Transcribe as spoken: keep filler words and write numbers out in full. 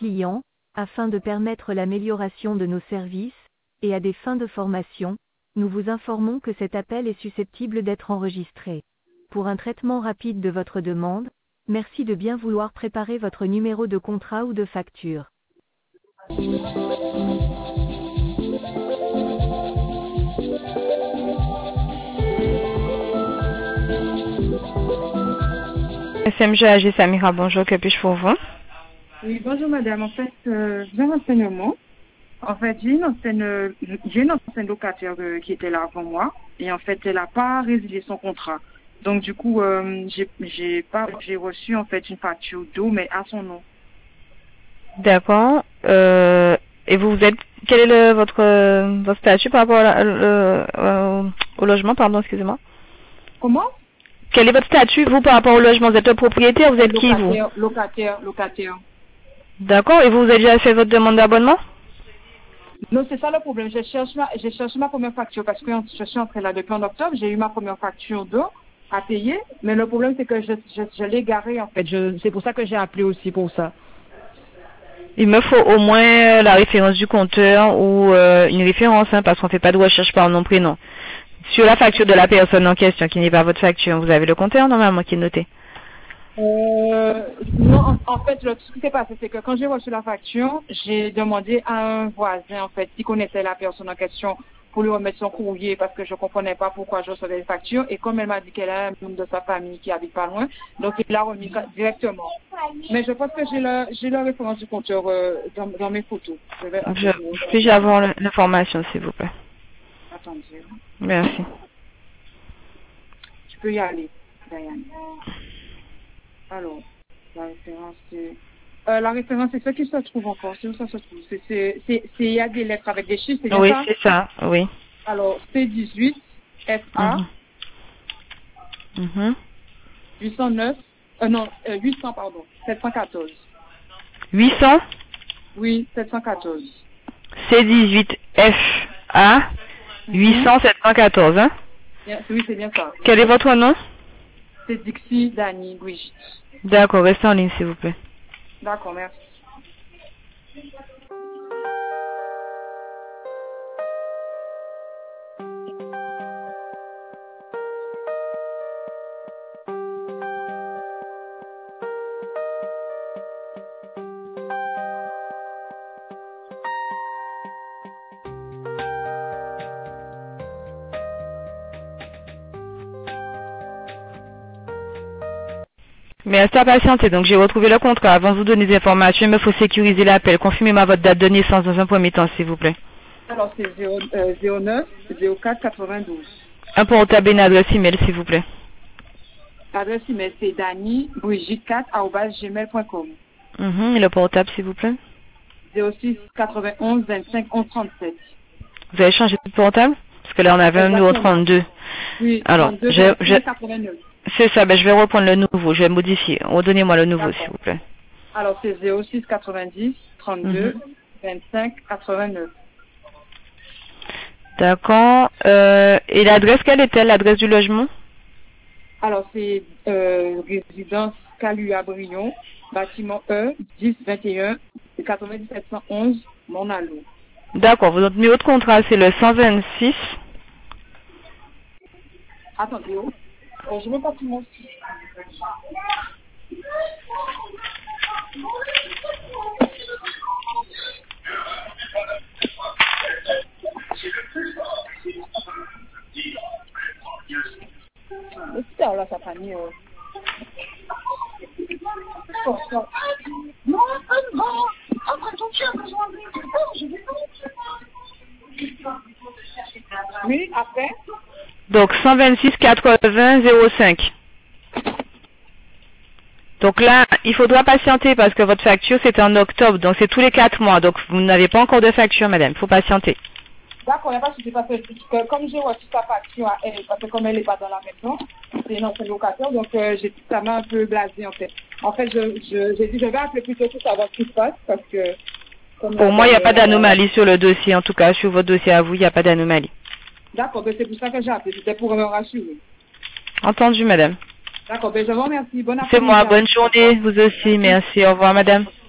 clients, afin de permettre l'amélioration de nos services, et à des fins de formation, nous vous informons que cet appel est susceptible d'être enregistré. Pour un traitement rapide de votre demande, merci de bien vouloir préparer votre numéro de contrat ou de facture. S M G A G Samira, bonjour, que puis-je pour vous? Oui, bonjour madame. En fait, euh, j'ai un renseignement. En fait, j'ai une ancienne, j'ai une ancienne locataire euh, qui était là avant moi. Et en fait, elle n'a pas résilié son contrat. Donc du coup, euh, j'ai, j'ai pas, j'ai reçu en fait une facture d'eau, mais à son nom. D'accord. Euh, et vous, vous êtes, quel est le, votre, euh, votre statut par rapport à la- le- euh, au logement, pardon, excusez-moi? Comment? Quel est votre statut, vous, par rapport au logement? Vous êtes le propriétaire, vous êtes qui, vous? Locataire, locataire, locataire. D'accord. Et vous, vous avez déjà fait votre demande d'abonnement? Non, c'est ça le problème. J'ai cherché ma, j'ai cherché ma première facture parce que je suis entrée là depuis en octobre. J'ai eu ma première facture d'eau à payer, mais le problème c'est que je, je, je l'ai garée en fait. Je, c'est pour ça que j'ai appelé aussi pour ça. Il me faut au moins euh, la référence du compteur ou euh, une référence, hein, parce qu'on ne fait pas de recherche par nom prénom. Sur la facture de la personne en question, qui n'est pas votre facture, vous avez le compteur normalement qui est noté. Euh, non, en, en fait, le, ce qui s'est passé, c'est que quand j'ai reçu la facture, j'ai demandé à un voisin, en fait, qui connaissait la personne en question, pour lui remettre son courrier, parce que je comprenais pas pourquoi je recevais les factures. Et comme elle m'a dit qu'elle a un membre de sa famille qui habite pas loin, donc il l'a remis directement. Mais je pense que j'ai le, j'ai la référence du compteur euh, dans, dans mes photos. Je vais, Je, puis-je avoir le- l'information, s'il vous plaît? attendez, Merci. tu peux y aller, Diane. Alors, la référence, c'est... Euh, la référence, c'est ce qui se trouve encore. C'est où ça se trouve? C'est, c'est, c'est, c'est, il y a des lettres avec des chiffres, c'est bien Oui, ça? c'est ça, oui. Alors, C dix-huit, F A, Mhm. Mhm. huit cent neuf, euh, non, euh, huit cents, pardon, sept cent quatorze. huit cents Oui, sept cent quatorze. C dix-huit F A huit cents sept cent quatorze, hein? Bien, oui, c'est bien ça. Quel est votre nom? C'est Dixie, Dani, Brigitte. D'accord, restez en ligne, s'il vous plaît. D'accord, merci. Mais restez à patienter, donc j'ai retrouvé le contrat. Avant de vous donner des informations, il me faut sécuriser l'appel. Confirmez-moi votre date de naissance dans un premier temps, s'il vous plaît. Alors, c'est zéro, euh, zéro neuf zéro quatre quatre-vingt-douze. Un portable et une adresse email, s'il vous plaît. L'adresse email, c'est dani brigitte quatre arobase gmail point com. Mhm, et le portable, s'il vous plaît. zéro six quatre-vingt-onze vingt-cinq onze trente-sept. Vous avez changé de portable? Parce que là, on avait un numéro trente-deux. Oui, Alors, trente-deux, je, vingt-cinq, je, quatre-vingt-neuf. c'est ça, ben, je vais reprendre le nouveau, je vais modifier. Redonnez-moi le nouveau, s'il vous plaît. Alors, c'est zéro six quatre-vingt-dix trente-deux Mhm. vingt-cinq quatre-vingt-neuf. D'accord. Euh, et l'adresse, quelle est-elle, l'adresse du logement? Alors, c'est euh, résidence Calua-Brion, bâtiment E, dix vingt et un, quatre-vingt-dix-sept cent onze, Monalo. D'accord, votre numéro de contrat, c'est le cent vingt-six. Attendez, oh. Euh, je ne veux pas tout mon site. Le site, là, ça pas mis... Euh... Oh, oh. Non, non, après ton chien, besoin de... Oui, après. Donc, cent vingt-six quatre-vingts zéro cinq. Donc là, il faudra patienter parce que votre facture, c'était en octobre. Donc, c'est tous les quatre mois. Donc, vous n'avez pas encore de facture, madame. Il faut patienter. D'accord, il n'y a pas de souci, parce que comme j'ai reçu sa facture à elle, parce que comme elle n'est pas dans la maison, c'est une ancienne locataire, donc euh, j'ai, ça m'a un peu blasé en fait. En fait, je, je, j'ai dit je vais appeler plutôt pour savoir ce qui se passe, parce que... Comme Pour moi, il n'y a pas d'anomalie sur le dossier. En tout cas, sur votre dossier à vous, il n'y a pas d'anomalie. D'accord, ben c'est pour ça que j'ai appelé, c'était pour me rassurer. Entendu, madame. D'accord, ben je vous remercie. Bonne C'est après-midi. moi. Bonne journée. Vous aussi. Merci. Au revoir, madame.